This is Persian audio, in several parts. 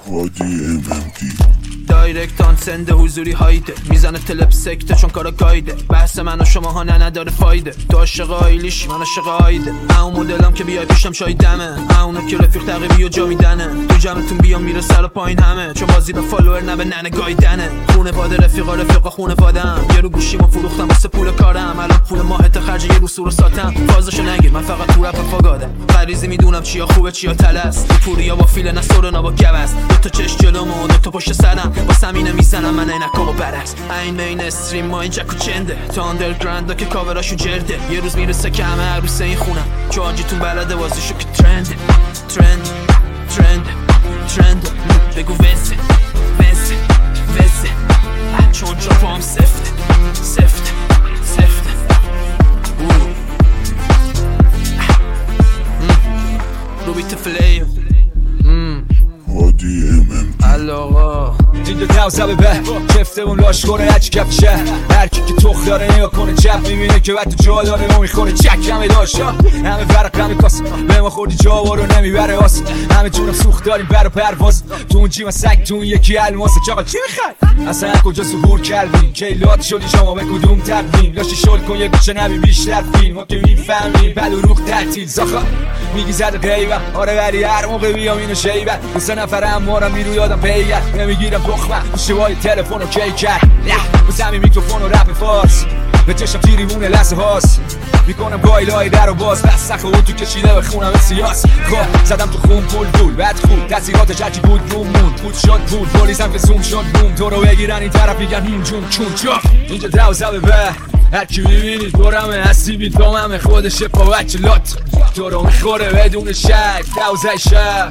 هادی MMT دایرکت آن سنده حضوری هایده میزنه تلپ سکته چون کارا گایده بحث من و شما ها نداره فایده تو عاشق آیلیش من عاشق آیده اون مدلم که بیای پیشم شای دمه اونا که رفیق تقریبی و جا میدنه تو جمعتون بیام میره سر و پایین همه چون بازی به فالوور نه به ننه گایدنه خونواده رفیقا خونوادم یه رو گوشیمو فروختم واسه پول کارم الان پول ماهت خرج یه رو سور ساتم فازشو نگیر من فقط تو رپ فاگادم غریزی میدونم چیا خوبه چیا تلس پوریا با فیل نسورنا با گوس دو تا چش جلومو دو تا پشت سرم با سمینه میزنم من عینکامو برعکس این مین استریم ما این جک و چنده تا آندرگراند که کاوراشو جرده یه روز میرسه که همه عروسه این خونم چون آجیتون بلده بازیشو که ترند بگو وزه چون جاپام سفته رو بیت فلیم هادی MMT علاقا دیگه دوزه به کفته اون لاش کنه هرچی کف شه هرکی که تخ داره نگاه کنه جب میبینه که بعد تو جا داره ما میخوره چک همه داشت همه ورق همه کاس به ما خوردی جاوا رو نمیبره آس همه جونم سوخت داریم بر و پرواز تو اون جیما سگ تو اون یکی الماسه چاقا چی میخوای اصلا کجا ظهور کردی کیلات شدی شما به کدوم تبدیل لاشی شل کن یه گوشه نبی بیشتر فیلم ما که میفهمیم بلو روخ تعطیل زاخا میگی زده غیبم آره ولی هر موقع بیام اینو شیبم دو سه نفرم مارم میرو یادم پیگر نمیگیرم تخمه شوای تلفن و کی کرد بزنی میکروفون و رپ فارس به چشم تیری مونه لحظه هاست میکنم گایلای در و باز بس سخه تو کشیده به خونم سیاس خب زدم تو خون پول بعد خوب تاثیرات چکی بود بود شد بود پلیسم که زوم شد بوم تو رو بگیرن این طرف میگن این جون چون چاپ اینجا دوزه به هرکی میبینید دورمه هستی بید باممه خودشه پا بچه لات تو رو میخوره بدون شک دوزه شب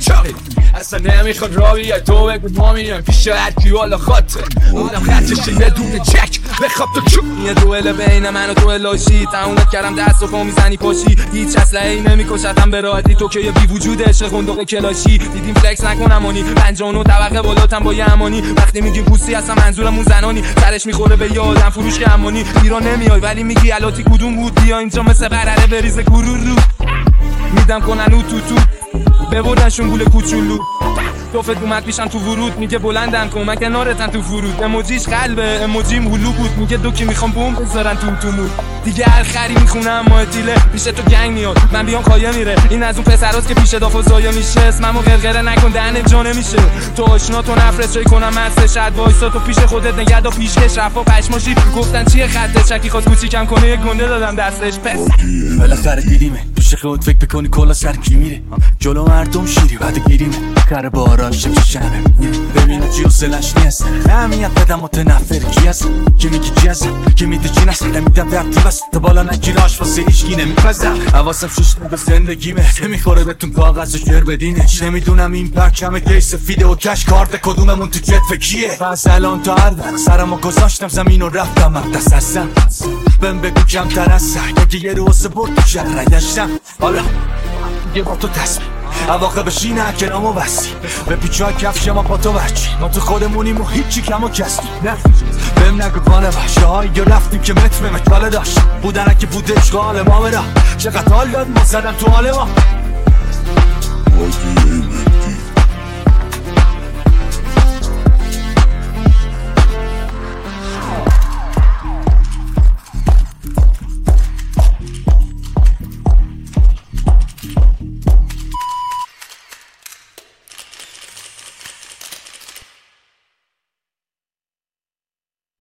اصلا نمیخواد را بیای تو بگو ما میریم پیش هرکی والا خاطر اونم خطشه یه دونه چک بخواب تو چو یه دوئل بین من و تو لاشی تمومت کردم دست و پا میزنی پاشی هیچ اسلحه‌ای نمیکشتم به راحتی تو که یه بی وجود عشق خندق کلاشی دیدیم فلکس نکنم مانی 59 طبقه بالاتم با یه امانی وقتی میگیم پوستی اصلا منظورمون زنانی سرش میخوره به یه آدم فروش که امانی ایران نمیای ولی میگی الاتی کدوم بود بیا اینجا مثل قراره بریزه گرور رو میدم کنن او تو ببردنشون گول کوچولو توفت اومد پیشم تو ورود میگه بلندن کمک کنارتن تو فرود اموجیش قلبه اموجیم هلو بود میگه دو که میخوام بوم بذارن تو مود دیگه هر خری میخونم مایتیله پیش تو گنگ میاد من بیام خایه میره این از اون پسراست که پیش دافو زایا میشه اسممو غرغره نکن دهن جا نمیشه تو آشنا تو نفرت جای کنم مست شد وایسا تو پیش خودت نگرد و پیشکش رفا پشماشی گفتن چیه خطه چکی خواست کوچیکم کنه یک گنده دادم دستش پس بالاخره دیدیمه پیش خودت فکر بکنی کلا سر کی میره جلو مردم شیری بعد گیریمه کار باراش شمه ببینه چی حوصلش نیست اهمیت بدم متنفر کی هست که میگی چی هست که میده چی نست نمیدم وقتی بس تو بالا نگیراش واسه هیچکی نمیپزم حواسم شوشت به زندگیمه نمیخوره بهتون کاغذ و شعر بدینش نمیدونم این پرچم کی سفیده و کش کارت کدوممون تو جت کیه پس الان تا هر وقت سرمو گذاشتم زمین و رفتم دست هستم بهم بگو کمتر از سگ یه روز برد تو شهر داشتم حالا یه با تو تصمیم عواقبش اینه که نامو بستی به پیچای کفش ما با تو بچی ما تو خودمونیم و هیچی کم و کستی نه بهم نگو بانه وحشه هایی یا رفتیم که متر به مکاله داشت بودنه که بود اشغال ما برا چقدر حال داد ما زدن تو حال ما